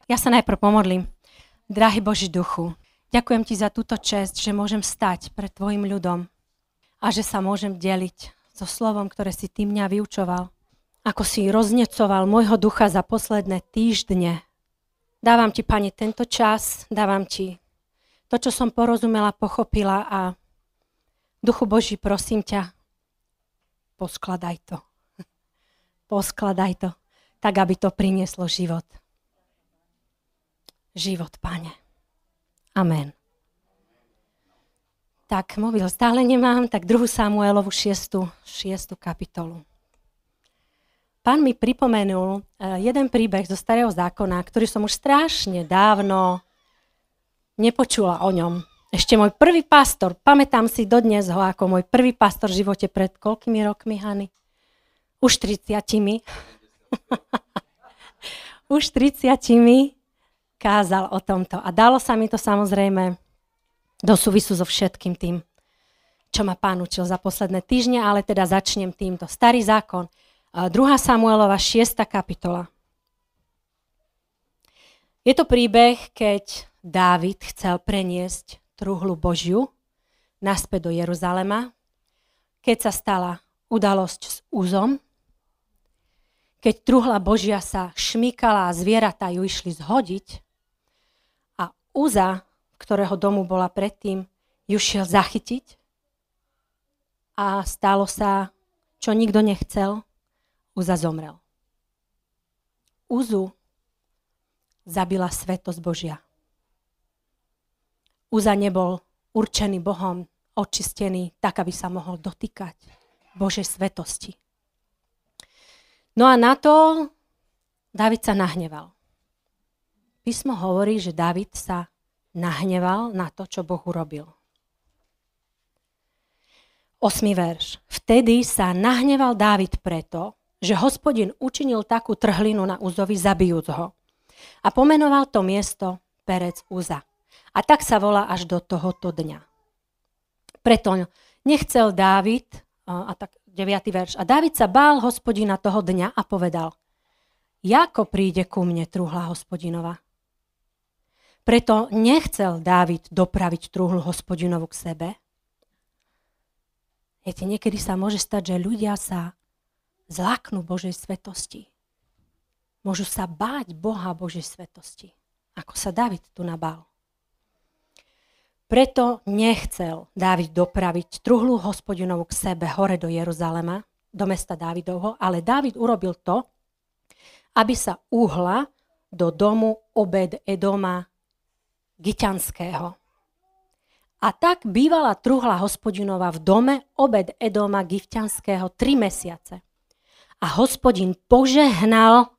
Ja sa najprv pomodlím. Drahý Boží duchu, ďakujem ti za túto česť, že môžem stať pred tvojim ľudom a že sa môžem deliť so slovom, ktoré si ty mňa vyučoval. Ako si roznecoval môjho ducha za posledné týždne. Dávam ti, Pane, tento čas, dávam ti to, čo som porozumela, pochopila a Duchu Boží, prosím ťa, poskladaj to. Poskladaj to, tak aby to prinieslo život. Život, Pane. Amen. Tak, mobil stále nemám, tak 2. Samuelovu 6. kapitolu. Pán mi pripomenul jeden príbeh zo Starého zákona, ktorý som už strašne dávno nepočula o ňom. Ešte môj prvý pastor, pamätám si dodnes ho ako môj prvý pastor v živote pred koľkými rokmi, Hany? Už 30. Už 30 kázal o tomto. A dalo sa mi to samozrejme do súvisu so všetkým tým, čo ma Pán učil za posledné týždne, ale teda začnem týmto. Starý zákon, 2. Samuelova 6. kapitola. Je to príbeh, keď Dávid chcel preniesť truhlu Božiu naspäť do Jeruzalema, keď sa stala udalosť s Uzom, keď truhla Božia sa šmykala a zvieratá ju išli zhodiť a Uza, ktorého domu bola predtým, ju šiel zachytiť a stalo sa, čo nikto nechcel, Uza zomrel. Uzu zabila svätosť Božia. Uza nebol určený Bohom, očistený, tak, aby sa mohol dotýkať Božej svetosti. No a na to Dávid sa nahneval. Písmo hovorí, že Dávid sa nahneval na to, čo Boh urobil. 8. verš. Vtedy sa nahneval Dávid preto, že Hospodin učinil takú trhlinu na Uzovi, zabijúc ho. A pomenoval to miesto Perec Uza. A tak sa volá až do tohoto dňa. Preto nechcel Dávid, a tak 9. verš. A Dávid sa bál Hospodina toho dňa a povedal: Jako príde ku mne truhla Hospodinova? Preto nechcel Dávid dopraviť truhlu Hospodinovu k sebe. Viete, niekedy sa môže stať, že ľudia sa zláknú Božej svetosti. Môžu sa báť Boha Božej svetosti, ako sa Dávid tu nabál. Preto nechcel Dávid dopraviť truhlu Hospodinovu k sebe hore do Jeruzalema, do mesta Dávidovho, ale Dávid urobil to, aby sa uhla do domu Obed Edoma Giťanského. A tak bývala truhla Hospodinova v dome Obed Edoma Giťanského 3 mesiace. A Hospodin požehnal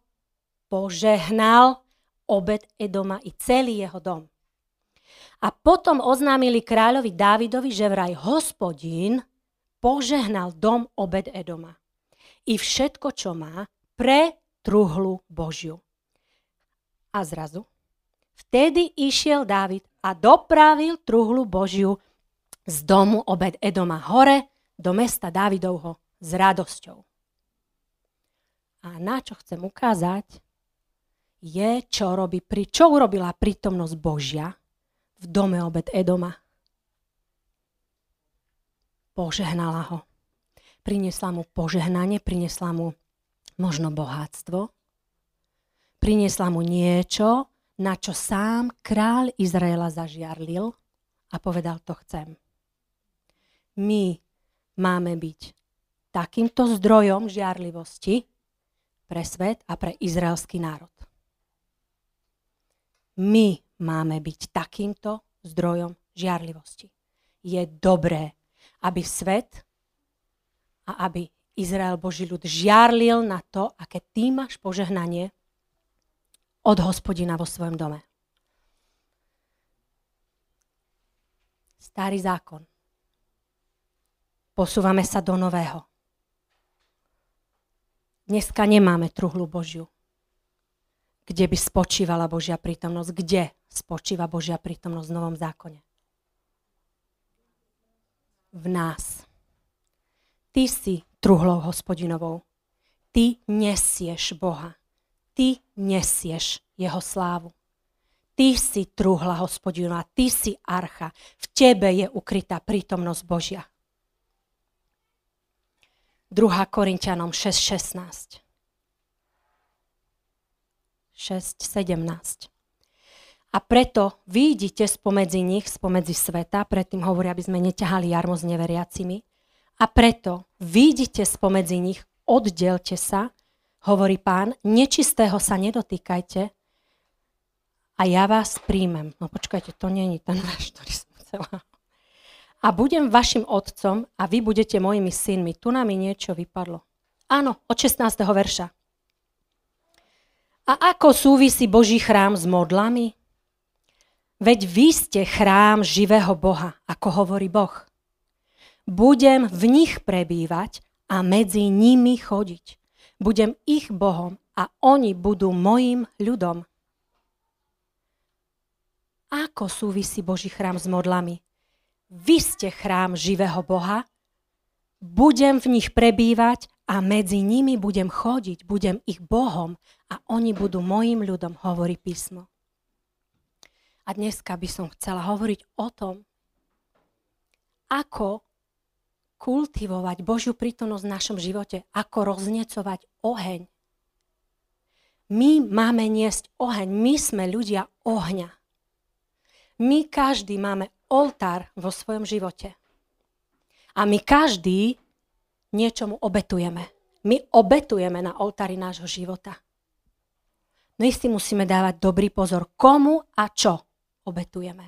Obed Edoma i celý jeho dom. A potom oznámili kráľovi Dávidovi, že vraj Hospodin požehnal dom Obed Edoma i všetko, čo má, pre truhlu Božiu. A zrazu vtedy išiel Dávid a dopravil truhlu Božiu z domu Obed Edoma hore do mesta Dávidovho s radosťou. A na čo chcem ukázať, je, čo urobila prítomnosť Božia v dome Obed Edoma. Požehnala ho. Priniesla mu požehnanie, priniesla mu možno bohatstvo, priniesla mu niečo, na čo sám kráľ Izraela zažiarlil a povedal: to chcem. My máme byť takýmto zdrojom žiarlivosti pre svet a pre izraelský národ. My máme byť takýmto zdrojom žiarlivosti. Je dobré, aby svet a aby Izrael, Boží ľud, žiarlil na to, aké ty máš požehnanie od Hospodina vo svojom dome. Starý zákon. Posúvame sa do nového. Dneska nemáme truhlu Božiu, kde by spočívala Božia prítomnosť. Kde spočíva Božia prítomnosť v novom zákone? V nás. Ty si truhlou Hospodinovou. Ty nesieš Boha. Ty nesieš jeho slávu. Ty si trúhla Hospodinova, ty si archa. V tebe je ukrytá prítomnosť Božia. 2. Korinťanom 6:16. 6:17. A preto vyjdite spomedzi nich, spomedzi sveta, predtým hovorí, aby sme neťahali jarmo s neveriacimi, a preto vyjdite spomedzi nich, oddelte sa, hovorí Pán, nečistého sa nedotýkajte a ja vás príjmem. No počkajte, to nie je ten verš, ktorý som chcela. A budem vašim otcom a vy budete mojimi synmi. Tu nám mi niečo vypadlo. Áno, od 16. verša. A ako súvisí Boží chrám s modlami? Veď vy ste chrám živého Boha, ako hovorí Boh. Budem v nich prebývať a medzi nimi chodiť. Budem ich Bohom a oni budú mojím ľudom. Ako súvisí Boží chrám s modlami? Vy ste chrám živého Boha, budem v nich prebývať a medzi nimi budem chodiť, budem ich Bohom a oni budú mojím ľudom, hovorí písmo. A dneska by som chcela hovoriť o tom, ako kultivovať Božiu prítomnosť v našom živote, ako roznecovať oheň. My máme niesť oheň, my sme ľudia ohňa. My každý máme oltár vo svojom živote. A my každý niečomu obetujeme. My obetujeme na oltári nášho života. My si musíme dávať dobrý pozor, komu a čo obetujeme.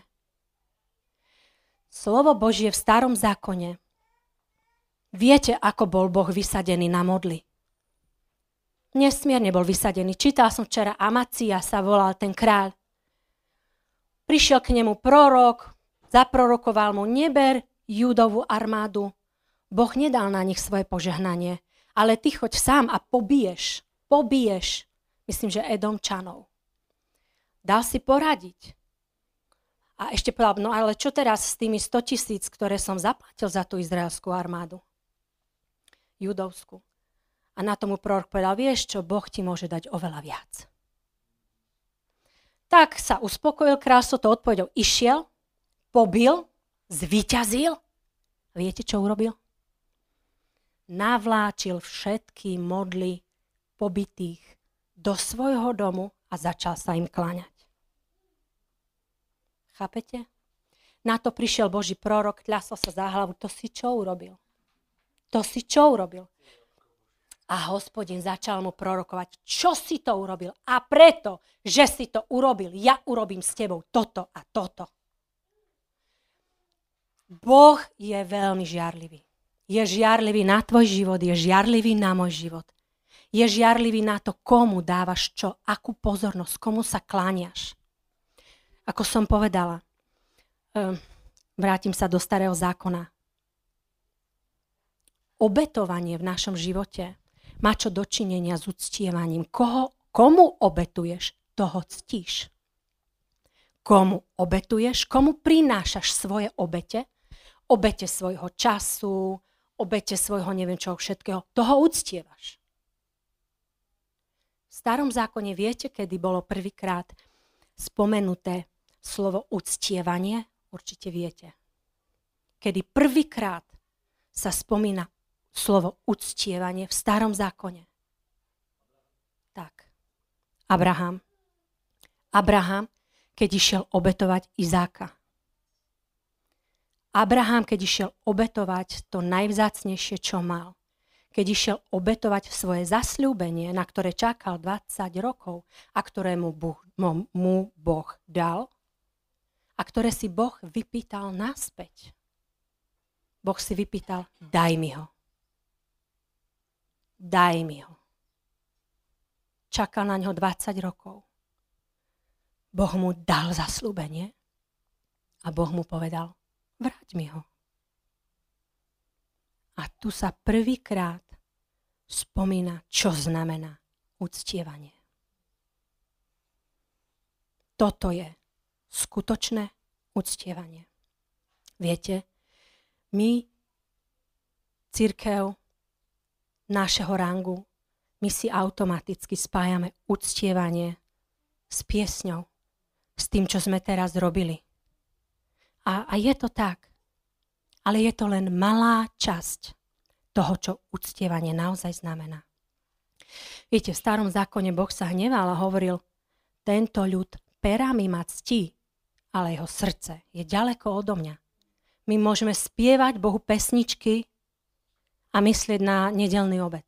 Slovo Božie v Starom zákone. Viete, ako bol Boh vysadený na modly? Nesmierne bol vysadený. Čítal som včera, Amacia sa volal ten kráľ. Prišiel k nemu prorok, zaprorokoval mu, neber Júdovú armádu. Boh nedal na nich svoje požehnanie, ale ty choď sám a pobiješ, myslím, že Edomčanov. Dal si poradiť. A ešte povedal, no ale čo teraz s tými 100 000, ktoré som zaplatil za tú izraelskú armádu? Judovskú. A na tomu prorok povedal, vieš čo, Boh ti môže dať oveľa viac. Tak sa uspokojil, kráľ so to odpovedou išiel, pobil, zvíťazil. Viete, čo urobil? Navláčil všetky modly pobitých do svojho domu a začal sa im kláňať. Chápete? Na to prišiel Boží prorok, tľasol sa za hlavu. To si čo urobil? A Hospodin začal mu prorokovať, čo si to urobil. A preto, že si to urobil, ja urobím s tebou toto a toto. Boh je veľmi žiarlivý. Je žiarlivý na tvoj život, je žiarlivý na môj život. Je žiarlivý na to, komu dávaš čo, akú pozornosť, komu sa kláňaš. Ako som povedala, vrátim sa do Starého zákona. Obetovanie v našom živote má čo dočinenia s uctievaním. Komu obetuješ, toho ctíš. Komu obetuješ, komu prinášaš svoje obete, obete svojho času, obete svojho neviem čoho všetkého, toho uctievaš. V Starom zákone viete, kedy bolo prvýkrát spomenuté slovo uctievanie? Určite viete. Kedy prvýkrát sa spomína slovo uctievanie v Starom zákone. Tak. Abraham, keď išiel obetovať Izáka. Abraham, keď išiel obetovať to najvzácnejšie, čo mal. Keď išiel obetovať svoje zasľúbenie, na ktoré čakal 20 rokov a ktoré mu Boh dal a ktoré si Boh vypýtal naspäť. Boh si vypýtal, daj mi ho. Daj mi ho. Čakal na ňo 20 rokov. Boh mu dal zasľúbenie a Boh mu povedal, vráť mi ho. A tu sa prvýkrát spomína, čo znamená uctievanie. Toto je skutočné uctievanie. Viete, my, cirkev našeho rangu, my si automaticky spájame uctievanie s piesňou, s tým, čo sme teraz robili. A je to tak. Ale je to len malá časť toho, čo uctievanie naozaj znamená. Viete, v starom zákone Boh sa hneval a hovoril, tento ľud perami ma ctí, ale jeho srdce je ďaleko odo mňa. My môžeme spievať Bohu pesničky a myslieť na nedeľný obed.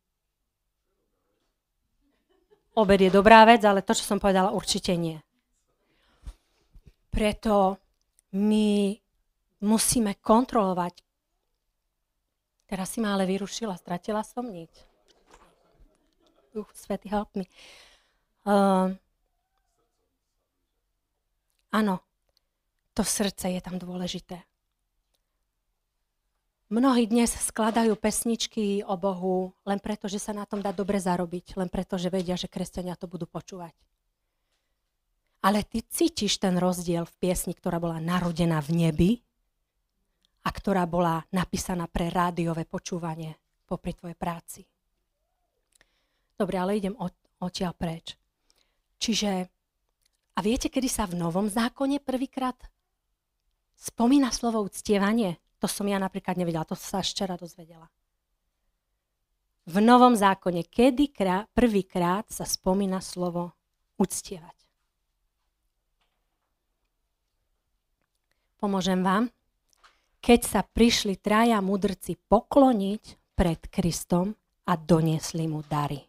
Obed je dobrá vec, ale to, čo som povedala, určite nie. Preto my musíme kontrolovať. Teraz si ma ale vyrušila, stratila som niť. Duch Svätý, help me. Áno, to srdce je tam dôležité. Mnohí dnes skladajú pesničky o Bohu len preto, že sa na tom dá dobre zarobiť, len preto, že vedia, že kresťania to budú počúvať. Ale ty cítiš ten rozdiel v piesni, ktorá bola narodená v nebi a ktorá bola napísaná pre rádiové počúvanie popri tvojej práci. Dobre, ale idem odtiaľ preč. Čiže, a viete, kedy sa v Novom zákone prvýkrát spomína slovo uctievanie? To som ja napríklad nevedela, to sa až včera dozvedela. V Novom zákone, kedy prvýkrát sa spomína slovo uctievať? Pomôžem vám. Keď sa prišli traja mudrci pokloniť pred Kristom a doniesli mu dary.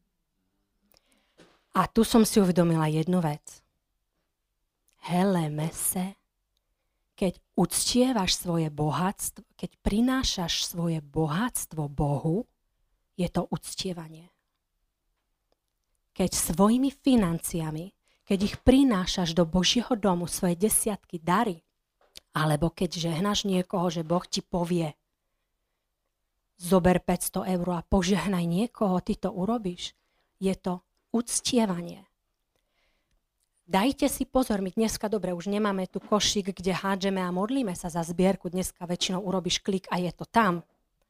A tu som si uvedomila jednu vec. Hele mese, keď uctievaš svoje bohatstvo, keď prinášaš svoje bohatstvo Bohu, je to uctievanie. Keď svojimi financiami, keď ich prinášaš do Božieho domu, svoje desiatky dary, alebo keď žehnáš niekoho, že Boh ti povie, zober 500 eur a požehnaj niekoho, ty to urobíš, je to uctievanie. Dajte si pozor, my dneska, dobre, už nemáme tu košík, kde hádžeme a modlíme sa za zbierku, dneska väčšinou urobíš klik a je to tam.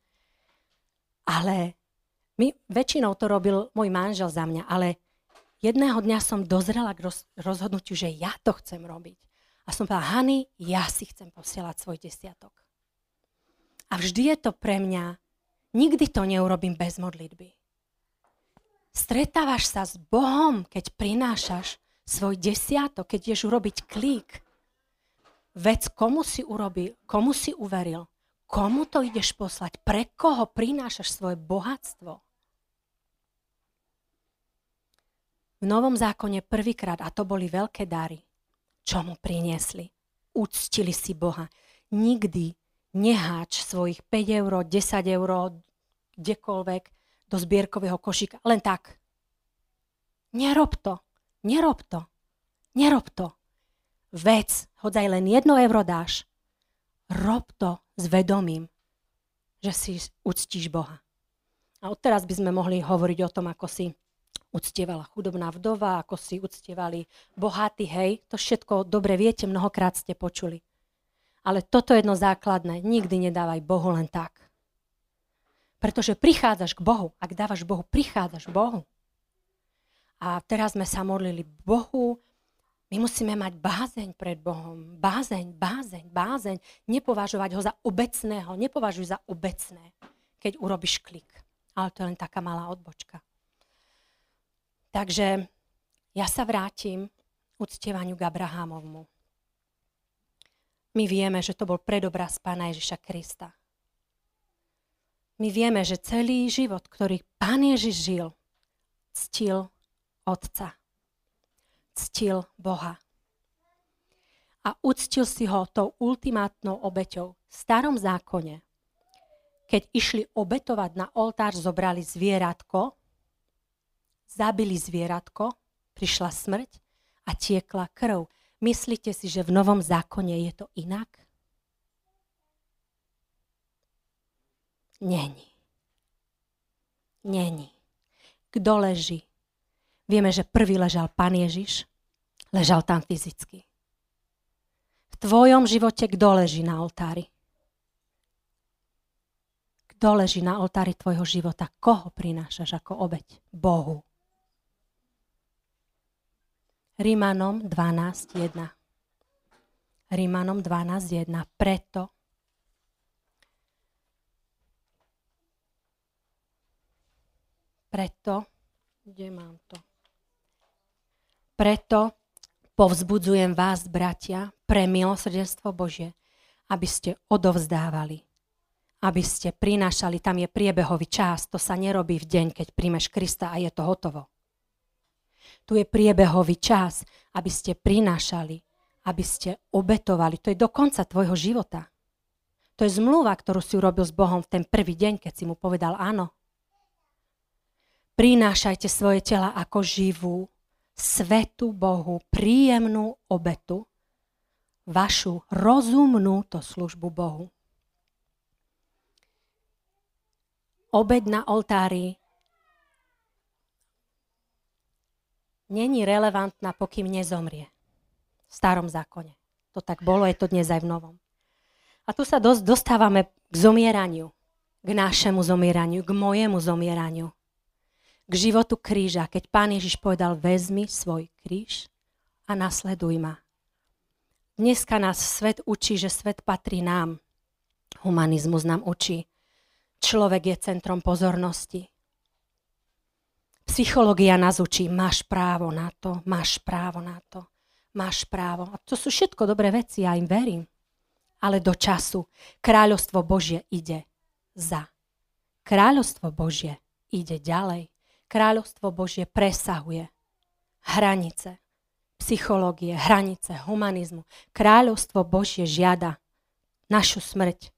Ale väčšinou to robil môj manžel za mňa, ale jedného dňa som dozrela k rozhodnutiu, že ja to chcem robiť. A som povedala, Hani, ja si chcem posielať svoj desiatok. A vždy je to pre mňa, nikdy to neurobím bez modlitby. Stretávaš sa s Bohom, keď prinášaš svoj desiatok, keď ideš urobiť klík. Vec, komu si urobil, komu si uveril, komu to ideš poslať, pre koho prinášaš svoje bohatstvo. V Novom zákone prvýkrát, a to boli veľké dary, čo mu priniesli. Uctili si Boha. Nikdy neháč svojich 5 eur, 10 eur, kdekoľvek do zbierkového košíka. Len tak. Nerob to. Nerob to. Nerob to. Vec, hoď aj len 1 euro dáš. Rob to s vedomím, že si uctíš Boha. A odteraz by sme mohli hovoriť o tom, ako si uctievala chudobná vdova, ako si uctievali bohatí, hej. To všetko dobre viete, mnohokrát ste počuli. Ale toto je jedno základné. Nikdy nedávaj Bohu len tak. Pretože prichádzaš k Bohu. Ak dávaš Bohu, prichádzaš k Bohu. A teraz sme sa modlili Bohu. My musíme mať bázeň pred Bohom. Bázeň. Nepovažovať ho za obecného. Nepovažuj za obecné, keď urobíš klik. Ale to je len taká malá odbočka. Takže ja sa vrátim k uctievaniu k Abrahámovmu. My vieme, že to bol predobraz Pána Ježiša Krista. My vieme, že celý život, ktorý Pán Ježiš žil, ctil Otca. Ctil Boha. A uctil si ho tou ultimátnou obeťou. V starom zákone, keď išli obetovať na oltár, zobrali zvieratko, zabili zvieratko, prišla smrť a tiekla krv. Myslíte si, že v Novom zákone je to inak? Není. Kto leží? Vieme, že prvý ležal Pán Ježiš. Ležal tam fyzicky. V tvojom živote kto leží na oltári? Kto leží na oltári tvojho života? Koho prinášaš ako obeť? Bohu. Rímanom 12.1. Rímanom 12.1. Preto povzbudzujem vás, bratia, pre milosrdenstvo Božie, aby ste odovzdávali, aby ste prinášali, tam je priebehový čas, to sa nerobí v deň, keď príjmeš Krista a je to hotovo. Tu je priebehový čas, aby ste prinášali, aby ste obetovali. To je do konca tvojho života. To je zmluva, ktorú si urobil s Bohom v ten prvý deň, keď si mu povedal áno. Prinášajte svoje tela ako živú, svätú Bohu, príjemnú obetu, vašu rozumnú to službu Bohu. Obeť na oltári není relevantná, pokým nezomrie. V starom zákone. To tak bolo, je to dnes aj v novom. A tu sa dostávame k zomieraniu. K našemu zomieraniu, k mojemu zomieraniu. K životu kríža, keď Pán Ježiš povedal, vezmi svoj kríž a nasleduj ma. Dneska nás svet učí, že svet patrí nám. Humanizmus nám učí. Človek je centrom pozornosti. Psychológia nás učí, máš právo na to, máš právo na to, máš právo. A to sú všetko dobré veci, ja im verím. Ale do času kráľovstvo Božie ide za. Kráľovstvo Božie ide ďalej. Kráľovstvo Božie presahuje hranice psychológie, hranice humanizmu. Kráľovstvo Božie žiada našu smrť.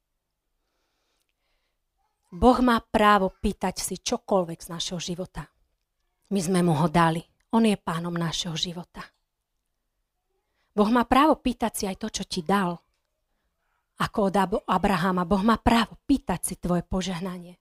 Boh má právo pýtať si čokoľvek z našeho života. My sme mu ho dali. On je pánom našeho života. Boh má právo pýtať si aj to, čo ti dal. Ako od Abrahama. Boh má právo pýtať si tvoje požehnanie.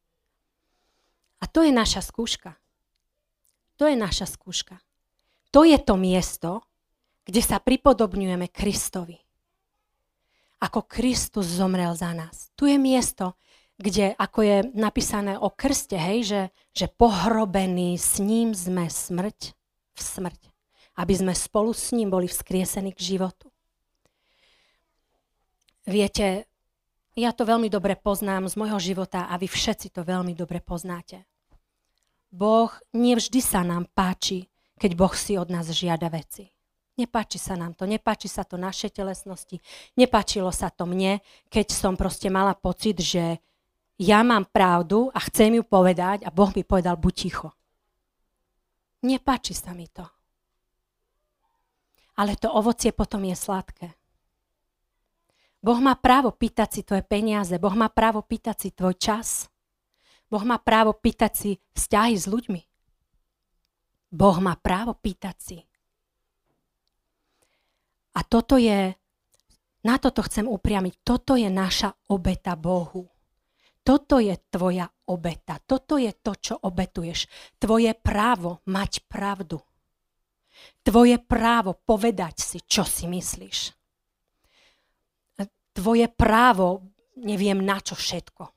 A to je naša skúška. To je naša skúška. To je to miesto, kde sa pripodobňujeme Kristovi. Ako Kristus zomrel za nás. Tu je miesto, kde, ako je napísané o krste, hej, že pohrobení s ním sme smrť v smrť. Aby sme spolu s ním boli vzkriesení k životu. Viete, ja to veľmi dobre poznám z môjho života a vy všetci to veľmi dobre poznáte. Boh nevždy sa nám páči, keď Boh si od nás žiada veci. Nepáči sa nám to, nepáči sa to našej telesnosti, nepáčilo sa to mne, keď som proste mala pocit, že ja mám pravdu a chcem ju povedať a Boh mi povedal, buď ticho. Nepáči sa mi to. Ale to ovocie potom je sladké. Boh má právo pýtať si tvoje peniaze, Boh má právo pýtať si tvoj čas, Boh má právo pýtať si vzťahy s ľuďmi. Boh má právo pýtať si. A toto je, na toto chcem upriamiť, toto je naša obeta Bohu. Toto je tvoja obeta, toto je to, čo obetuješ. Tvoje právo mať pravdu. Tvoje právo povedať si, čo si myslíš. Tvoje právo, neviem na čo všetko.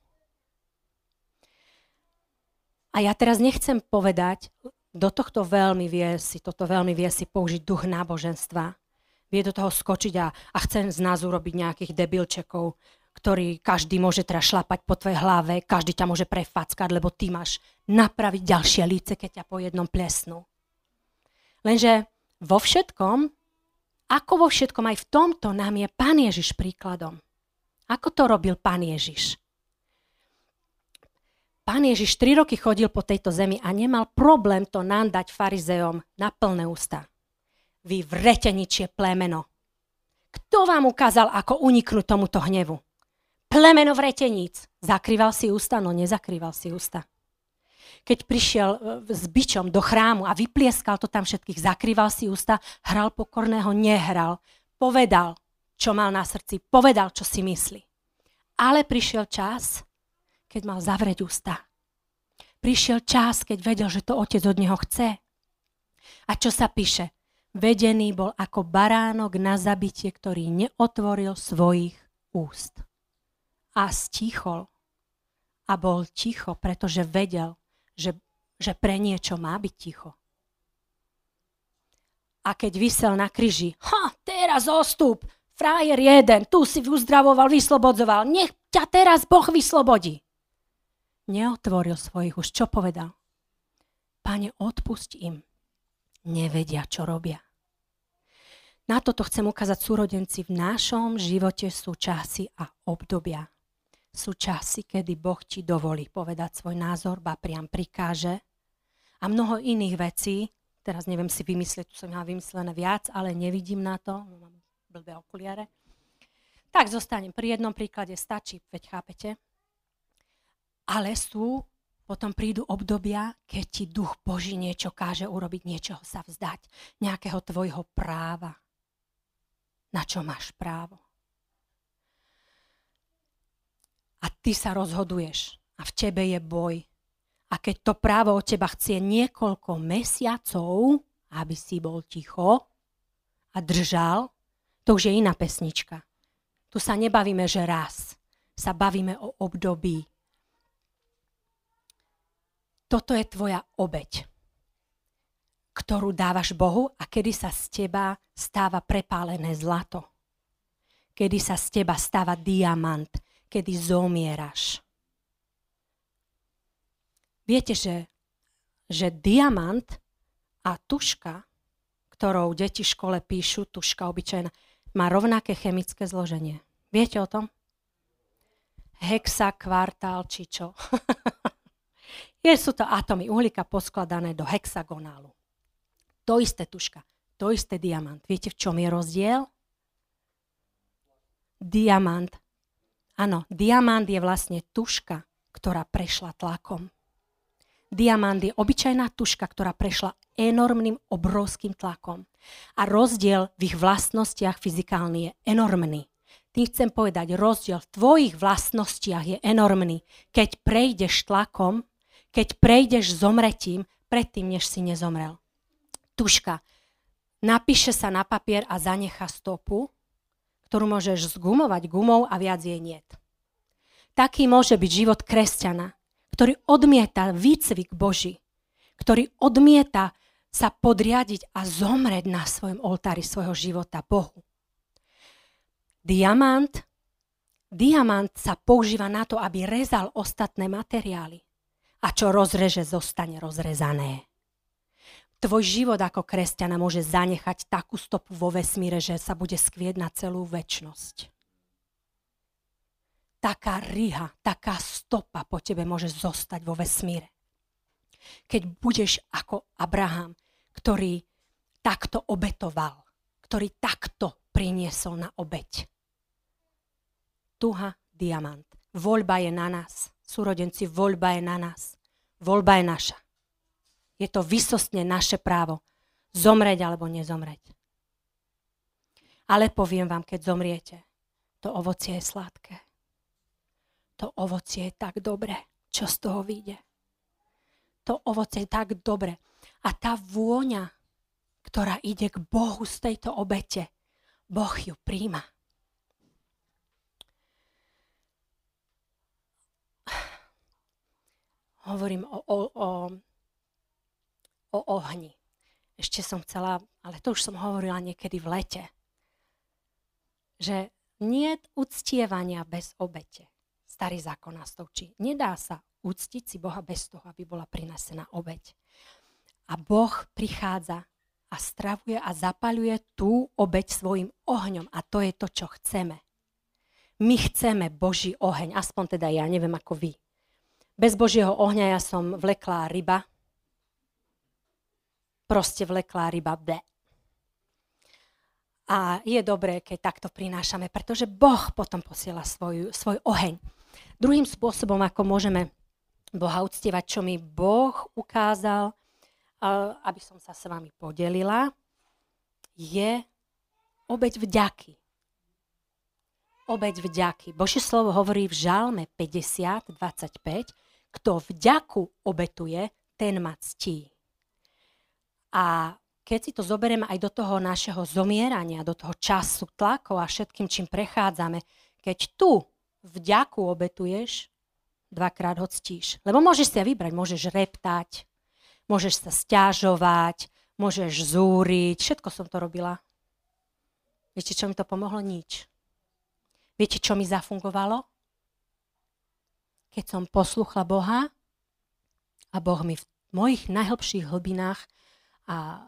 A ja teraz nechcem povedať, toto veľmi vie si použiť duch náboženstva. Vie do toho skočiť a chce z nás urobiť nejakých debilčekov, ktorí každý môže teraz šlapať po tvojej hlave, každý ťa môže prefackať, lebo ty máš napraviť ďalšie líce, keď ťa po jednom plesnú. Lenže vo všetkom, ako vo všetkom, aj v tomto nám je Pán Ježiš príkladom. Ako to robil Pán Ježiš? Pán Ježiš 3 roky chodil po tejto zemi a nemal problém to nám dať farizeom na plné ústa. Vy vreteničie plemeno. Kto vám ukázal, ako uniknúť tomuto hnevu? Plemeno vreteníc. Zakrýval si ústa? No nezakrýval si ústa. Keď prišiel s bičom do chrámu a vyplieskal to tam všetkých, zakrýval si ústa, hral pokorného, nehral. Povedal, čo mal na srdci, povedal, čo si myslí. Ale prišiel čas, keď mal zavrieť ústa. Prišiel čas, keď vedel, že to otec od neho chce. A čo sa píše? Vedený bol ako baránok na zabitie, ktorý neotvoril svojich úst. A stichol. A bol ticho, pretože vedel, že pre niečo má byť ticho. A keď visel na kríži, teraz zostup, frajer jeden, tu si uzdravoval, vyslobodzoval, nech ťa teraz Boh vyslobodí. Neotvoril svojich už, čo povedal? Pane, odpusť im, nevedia, čo robia. Na toto chcem ukázať súrodenci, v našom živote sú časy a obdobia. Sú časy, kedy Boh ti dovolí povedať svoj názor, ba priam prikáže. A mnoho iných vecí, teraz neviem si vymyslieť, tu som mala vymyslené viac, ale nevidím na to, mám blbé okuliare. Tak zostanem pri jednom príklade, stačí, veď chápete. Ale potom prídu obdobia, keď ti Duch Boží niečo káže urobiť, niečoho sa vzdať, nejakého tvojho práva. Na čo máš právo? A ty sa rozhoduješ a v tebe je boj. A keď to právo od teba chcie niekoľko mesiacov, aby si bol ticho a držal, to už je iná pesnička. Tu sa nebavíme, že raz. Sa bavíme o období. Toto je tvoja obeť, ktorú dávaš Bohu a kedy sa z teba stáva prepálené zlato. Kedy sa z teba stáva diamant, kedy zomieraš. Viete, že diamant a tuška, ktorou deti v škole píšu, tuška obyčajná, má rovnaké chemické zloženie. Viete o tom? Hexakvartál či čo. Sú to atómy uhlíka poskladané do hexagonálu. To isté tuška, to isté diamant. Viete, v čom je rozdiel? Diamant. Áno, diamant je vlastne tuška, ktorá prešla tlakom. Diamant je obyčajná tuška, ktorá prešla enormným, obrovským tlakom. A rozdiel v ich vlastnostiach fyzikálny je enormný. Tým chcem povedať, rozdiel v tvojich vlastnostiach je enormný. Keď prejdeš tlakom, keď prejdeš zomretím, predtým, než si nezomrel. Tuška napíše sa na papier a zanecha stopu, ktorú môžeš zgumovať gumou a viac jej niet. Taký môže byť život kresťana, ktorý odmieta výcvik Boží, ktorý odmieta sa podriadiť a zomrieť na svojom oltári svojho života Bohu. Diamant sa používa na to, aby rezal ostatné materiály. A čo rozreže, zostane rozrezané. Tvoj život ako kresťana môže zanechať takú stopu vo vesmíre, že sa bude skvieť na celú večnosť. Taká ryha, taká stopa po tebe môže zostať vo vesmíre. Keď budeš ako Abraham, ktorý takto obetoval, ktorý takto priniesol na obeť. Tuha, diamant. Voľba je na nás. Súrodenci, voľba je na nás. Voľba je naša. Je to vysostne naše právo. Zomrieť alebo nezomrieť. Ale poviem vám, keď zomriete, to ovocie je sladké. To ovocie je tak dobré, čo z toho vyjde. To ovocie je tak dobré. A tá vôňa, ktorá ide k Bohu z tejto obete, Boh ju príjma. Hovorím o ohni. Ešte som chcela, ale to už som hovorila niekedy v lete, že nie je uctievania bez obete. Starý zákon nás to učí. Nedá sa uctiť si Boha bez toho, aby bola prinesená obeť. A Boh prichádza a stravuje a zapaľuje tú obeť svojim ohňom. A to je to, čo chceme. My chceme Boží oheň, aspoň teda ja, neviem ako vy. Bez Božieho ohňa ja som vleklá ryba. Proste vleklá ryba. Bleh. A je dobré, keď takto prinášame, pretože Boh potom posiela svoj oheň. Druhým spôsobom, ako môžeme Boha uctievať, čo mi Boh ukázal, aby som sa s vami podelila, je obeť vďaky. Obeť vďaky. Božie slovo hovorí v Žalme 50:25, kto vďaku obetuje, ten ma ctí. A keď si to zoberieme aj do toho našeho zomierania, do toho času tlakov a všetkým, čím prechádzame, keď tu vďaku obetuješ, dvakrát ho ctíš. Lebo môžeš si vybrať, môžeš reptať, môžeš sa sťažovať, môžeš zúriť, všetko som to robila. Viete, čo mi to pomohlo? Nič. Viete, čo mi zafungovalo? Keď som posluchla Boha a Boh mi v mojich najhlbších hlbinách a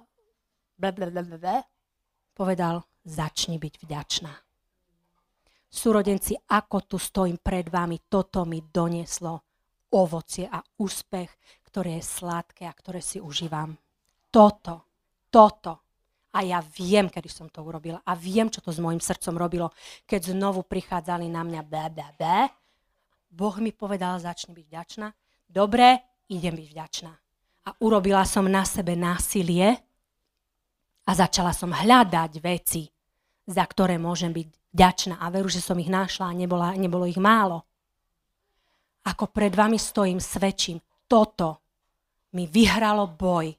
povedal, začni byť vďačná. Súrodenci, ako tu stojím pred vami, toto mi donieslo ovocie a úspech, ktoré je sladké a ktoré si užívam. Toto. A ja viem, kedy som to urobila. A viem, čo to s môjim srdcom robilo, keď znovu prichádzali na mňa Boh mi povedal, začni byť vďačná. Dobre, idem byť vďačná. A urobila som na sebe násilie a začala som hľadať veci, za ktoré môžem byť vďačná. A veru, že som ich našla a nebolo ich málo. Ako pred vami stojím, svedčím. Toto mi vyhralo boj.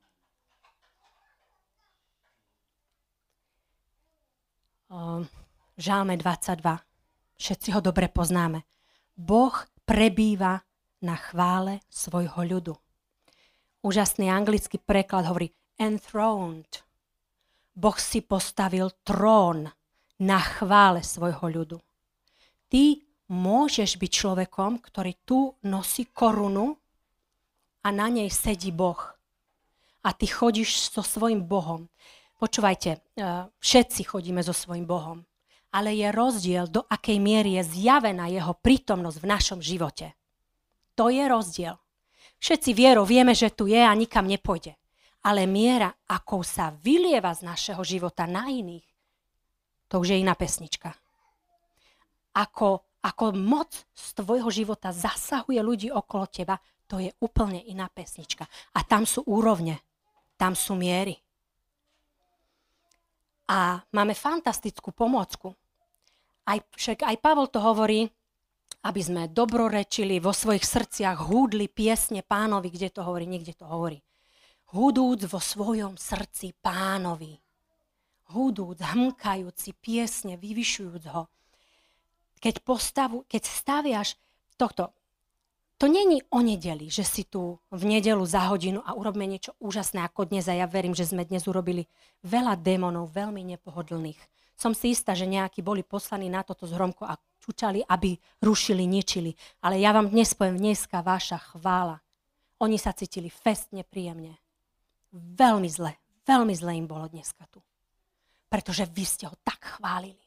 Žalme 22. Všetci ho dobre poznáme. Boh prebýva na chvále svojho ľudu. Úžasný anglický preklad hovorí enthroned. Boh si postavil trón na chvále svojho ľudu. Ty môžeš byť človekom, ktorý tu nosí korunu a na nej sedí Boh. A ty chodíš so svojím Bohom. Počúvajte, všetci chodíme so svojím Bohom, ale je rozdiel, do akej miery je zjavená jeho prítomnosť v našom živote. To je rozdiel. Všetci vierou vieme, že tu je a nikam nepôjde. Ale miera, akou sa vylieva z našeho života na iných, to už je iná pesnička. Ako moc z tvojho života zasahuje ľudí okolo teba, to je úplne iná pesnička. A tam sú úrovne, tam sú miery. A máme fantastickú pomôcku. Aj Pavol to hovorí, aby sme dobrorečili, vo svojich srdciach húdli piesne Pánovi, kde to hovorí, niekde to hovorí. Húdúc vo svojom srdci Pánovi. Húdúc, hmkajúci piesne, vyvyšujúc ho. Keď staviaš tohto, to není o nedeli, že si tu v nedelu za hodinu a urobíme niečo úžasné ako dnes a ja verím, že sme dnes urobili veľa démonov, veľmi nepohodlných. Som si istá, že nejakí boli poslaní na toto zhromko a čučali, aby rušili, ničili. Ale ja vám dnes poviem, dneska vaša chvála. Oni sa cítili festne, príjemne. Veľmi zle im bolo dneska tu. Pretože vy ste ho tak chválili.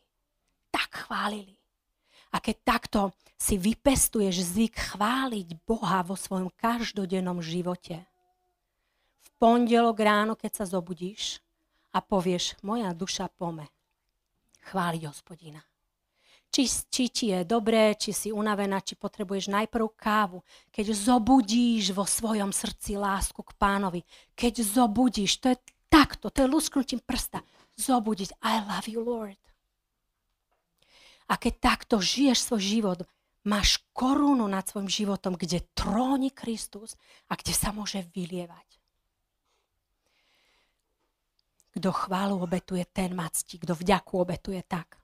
A keď takto si vypestuješ zvyk chváliť Boha vo svojom každodennom živote, v pondelok ráno, keď sa zobudíš a povieš, moja duša pome, chváliť Hospodina. Či ti je dobré, či si unavená, či potrebuješ najprv kávu, keď zobudíš vo svojom srdci lásku k Pánovi, keď zobudíš, to je takto, to je lusknutím prsta, zobudiť, I love you, Lord. A keď takto žiješ svoj život, máš korunu nad svojim životom, kde tróni Kristus a kde sa môže vylievať. Kto chválu obetuje, ten má cti. Kto vďaku obetuje, tak.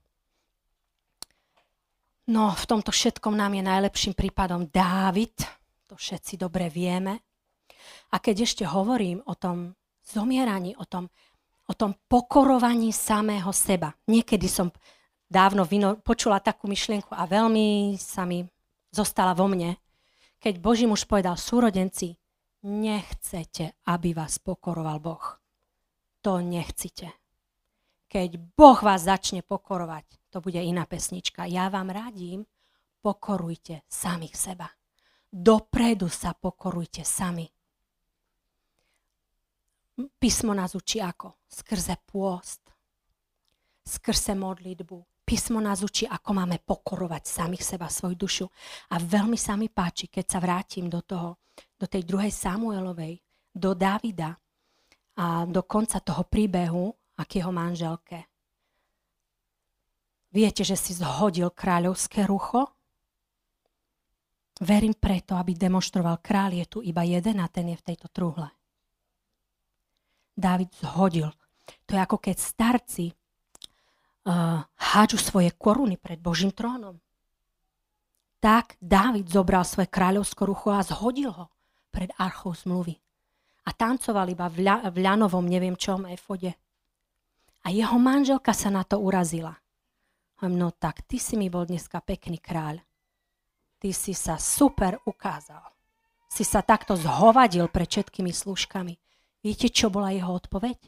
No, v tomto všetkom nám je najlepším prípadom Dávid. To všetci dobre vieme. A keď ešte hovorím o tom zomieraní, o tom pokorovaní samého seba. Niekedy som dávno počula takú myšlienku a veľmi sa mi zostala vo mne, keď Boží muž povedal, súrodenci, nechcete, aby vás pokoroval Boh. To nechcete. Keď Boh vás začne pokorovať, to bude iná pesnička. Ja vám radím, pokorujte samých seba. Dopredu sa pokorujte sami. Písmo nás učí ako? Skrze pôst, skrze modlitbu. Písmo nás učí, ako máme pokorovať samých seba, svoju dušu. A veľmi sa mi páči, keď sa vrátim do tej druhej Samuelovej, do Dávida a do konca toho príbehu a k jeho manželke. Viete, že si zhodil kráľovské rucho? Verím preto, aby demonstroval, kráľ je tu iba jeden a ten je v tejto truhle. Dávid zhodil. To je ako keď starci hádžu svoje koruny pred Božím trónom. Tak Dávid zobral svoje kráľovské rucho a zhodil ho pred archou zmluvy. a tancoval iba v ľanovom, neviem čom, efode. A jeho manželka sa na to urazila. No tak, ty si mi bol dneska pekný kráľ. Ty si sa super ukázal. Si sa takto zhovadil pred všetkými služkami. Viete, čo bola jeho odpoveď?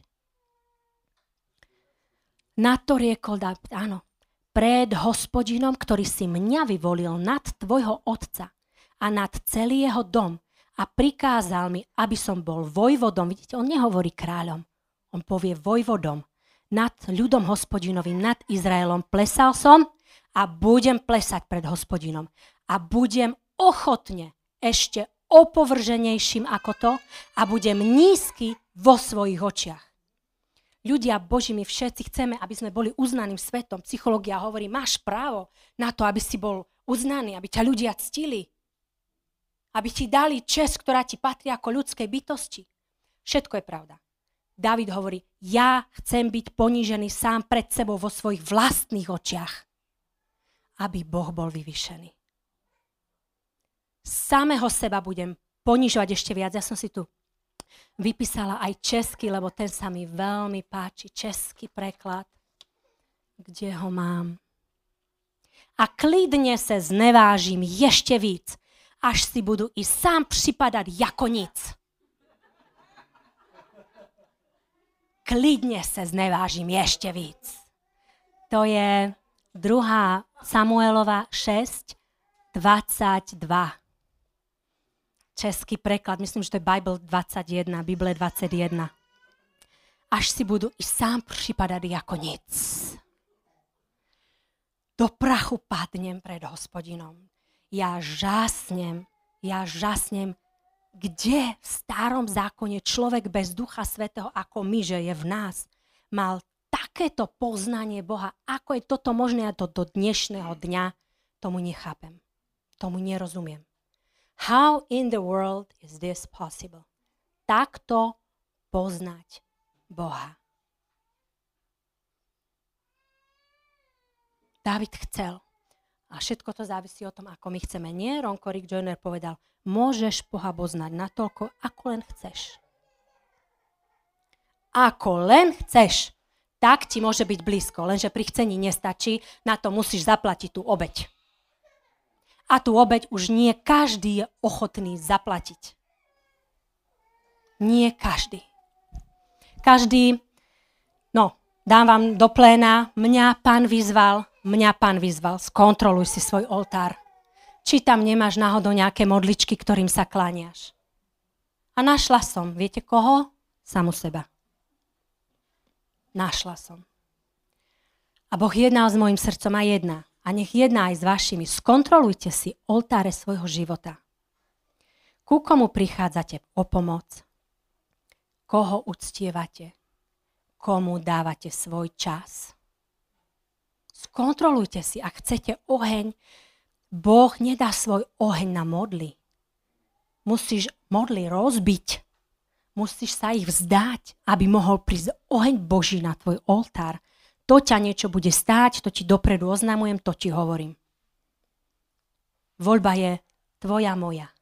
Na to riekol Dávid, áno, pred Hospodinom, ktorý si mňa vyvolil nad tvojho otca a nad celý jeho dom a prikázal mi, aby som bol vojvodom. Vidíte, on nehovorí kráľom, on povie vojvodom. Nad ľudom Hospodinovým, nad Izraelom plesal som a budem plesať pred Hospodinom. A budem ochotne ešte opovrženejším ako to a budem nízky vo svojich očiach. Ľudia Boží, my všetci chceme, aby sme boli uznaným svetom. Psychológia hovorí, máš právo na to, aby si bol uznaný, aby ťa ľudia ctili. Aby ti dali česť, ktorá ti patrí ako ľudskej bytosti. Všetko je pravda. Dávid hovorí, ja chcem byť ponížený sám pred sebou vo svojich vlastných očiach, aby Boh bol vyvyšený. Samého seba budem ponižovať ešte viac. Ja som si tu vypísala aj česky, lebo ten sa mi veľmi páči. Český preklad. Kde ho mám? A klidne sa znevážim ešte víc, až si budu i sám připadať jako nic. Klidne sa znevážim ešte víc. To je 2. Samuelova 6:22. Český preklad, myslím, že to je Bible 21, Bible 21. Až si budu i sám připadať ako nic. Do prachu padnem pred Hospodinom. Ja žasnem, kde v starom zákone človek bez Ducha Svätého, ako my, že je v nás, mal takéto poznanie Boha. Ako je toto možné? Ja to do dnešného dňa tomu nechápem. Tomu nerozumiem. How in the world is this possible? Takto poznať Boha. Dávid chcel. A všetko to závisí o tom, ako my chceme. Nie, Ronko Rick Joyner povedal, môžeš Boha poznať natoľko, ako len chceš. Ako len chceš, tak ti môže byť blízko. Lenže pri chcení nestačí, na to musíš zaplatiť tú obeť. A tú obeť už nie každý je ochotný zaplatiť. Nie každý. Každý, dám vám do pléna, mňa pán vyzval, skontroluj si svoj oltár. Či tam nemáš náhodou nejaké modličky, ktorým sa kláňaš. A našla som, viete koho? Samu seba. Našla som. A Boh jednal s mojim srdcom a jedná. A nech jedná aj s vašimi. Skontrolujte si oltáre svojho života. Ku komu prichádzate o pomoc? Koho uctievate? Komu dávate svoj čas? Skontrolujte si, ak chcete oheň, Boh nedá svoj oheň na modly. Musíš modly rozbiť. Musíš sa ich vzdať, aby mohol prísť oheň Boží na tvoj oltár. To ťa niečo bude stáť, to ti dopredu oznamujem, to ti hovorím. Voľba je tvoja, moja.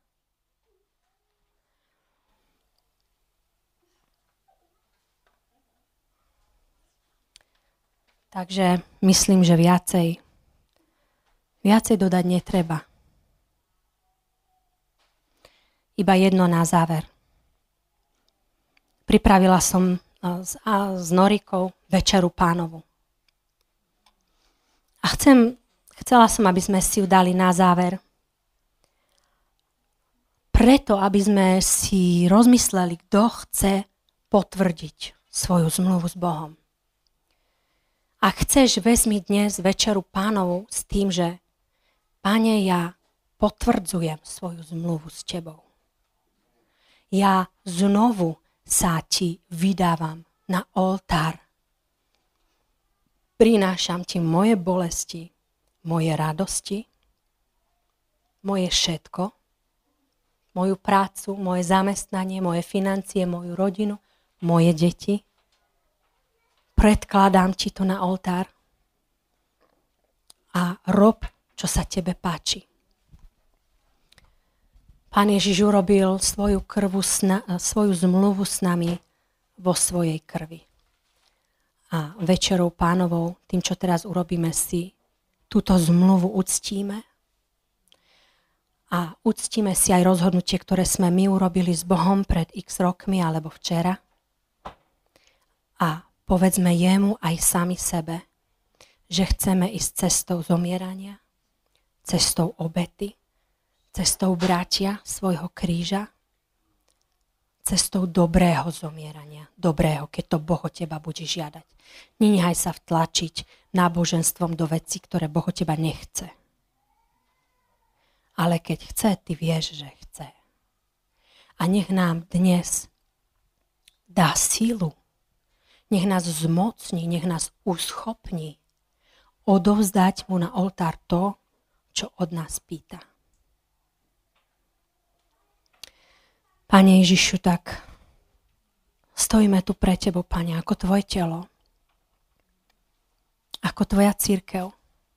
Takže myslím, že viacej dodať netreba. Iba jedno na záver. Pripravila som s Norikou večeru Pánovu. A chcela som, aby sme si ju dali na záver. Preto, aby sme si rozmysleli, kto chce potvrdiť svoju zmluvu s Bohom. Ak chceš, vezmi dnes večeru Pánovu s tým, že Pane, ja potvrdzujem svoju zmluvu s Tebou. Ja znovu sa Ti vydávam na oltár. Prinášam Ti moje bolesti, moje radosti, moje všetko, moju prácu, moje zamestnanie, moje financie, moju rodinu, moje deti. Predkladám Ti to na oltár a rob, čo sa Tebe páči. Pán Ježiš urobil svoju zmluvu s nami vo svojej krvi. A večerou Pánovou, tým, čo teraz urobíme, si túto zmluvu uctíme. A uctíme si aj rozhodnutie, ktoré sme my urobili s Bohom pred x rokmi alebo včera. A povedzme jemu aj sami sebe, že chceme ísť cestou zomierania, cestou obety, cestou bratia svojho kríža, cestou dobrého zomierania, dobrého, keď to Boh od teba bude žiadať. Nenechaj sa vtlačiť náboženstvom do vecí, ktoré Boh od teba nechce. Ale keď chce, ty vieš, že chce. A nech nám dnes dá sílu, nech nás zmocní, nech nás uschopní odovzdať mu na oltár to, čo od nás pýta. Pane Ježišu, tak stojíme tu pre tebou, Pane, ako tvoje telo, ako tvoja cirkev.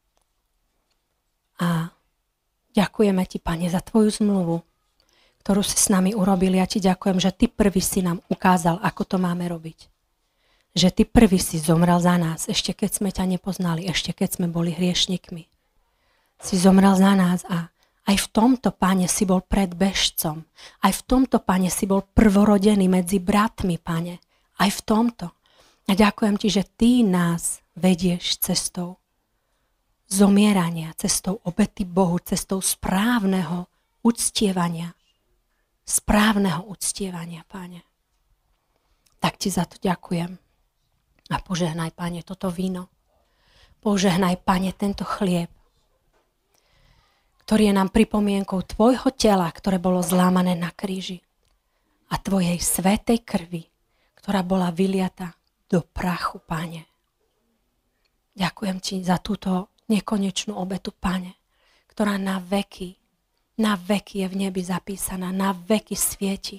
A ďakujeme ti, Pane, za tvoju zmluvu, ktorú si s nami urobil. Ja ti ďakujem, že ty prvý si nám ukázal, ako to máme robiť. Že ty prvý si zomrel za nás, ešte keď sme ťa nepoznali, ešte keď sme boli hriešnikmi. Si zomrel za nás a aj v tomto, Pane, si bol predbežcom. Aj v tomto, Pane, si bol prvorodený medzi bratmi, Pane. Aj v tomto. A ďakujem ti, že ty nás vedieš cestou zomierania, cestou obety Bohu, cestou správneho uctievania. Správneho uctievania, Pane. Tak ti za to ďakujem. A požehnaj, Pane, toto víno. Požehnaj, Pane, tento chlieb, ktorý je nám pripomienkou tvojho tela, ktoré bolo zlámané na kríži a tvojej svätej krvi, ktorá bola vyliata do prachu, Pane. Ďakujem ti za túto nekonečnú obetu, Pane, ktorá na veky je v nebi zapísaná, na veky svieti.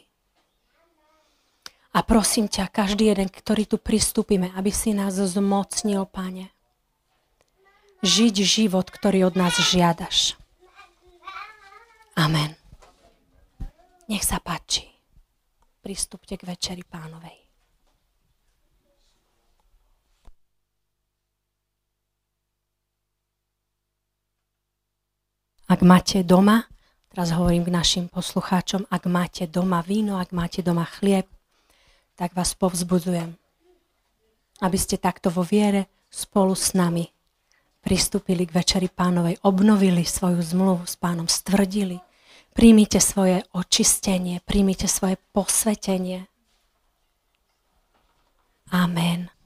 A prosím ťa, každý jeden, ktorý tu pristúpime, aby si nás zmocnil, Pane, žiť život, ktorý od nás žiadaš. Amen. Nech sa páči. Pristúpte k večeri Pánovej. Ak máte doma, teraz hovorím k našim poslucháčom, ak máte doma víno, ak máte doma chlieb, tak vás povzbudzujem, aby ste takto vo viere spolu s nami pristúpili k večeri Pánovej, obnovili svoju zmluvu s Pánom, stvrdili. Príjmite svoje očistenie, príjmite svoje posvetenie. Amen.